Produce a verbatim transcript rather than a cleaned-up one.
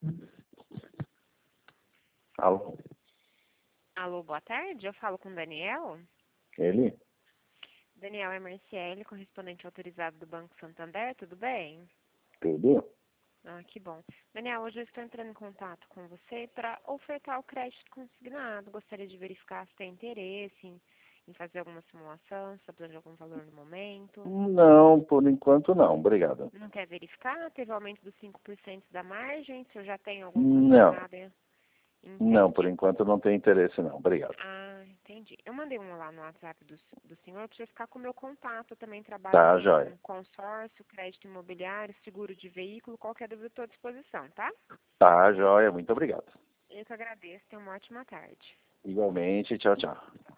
Alô? Alô, boa tarde. Eu falo com o Daniel. Ele? Daniel é Marciele, correspondente autorizado do Banco Santander. Tudo bem? Tudo? Ah, que bom. Daniel, hoje eu estou entrando em contato com você para ofertar o crédito consignado. Gostaria de verificar se tem interesse em, em fazer alguma simulação, se está precisando de algum valor no momento. Não, por enquanto não. Obrigado. Não quer verificar? Teve aumento dos cinco por cento da margem? Se eu já tenho algum Não. consignado? Não, por Entende? enquanto não tem interesse não. Obrigado. Ah, entendi. Eu mandei um lá no WhatsApp do, do senhor para você ficar com o meu contato. Eu também trabalho Tá, com joia. consórcio, crédito imobiliário, seguro de veículo. Qualquer dúvida, estou à disposição, tá? Tá, joia. Muito obrigado. Eu que agradeço. Tenha uma ótima tarde. Igualmente. Tchau, tchau.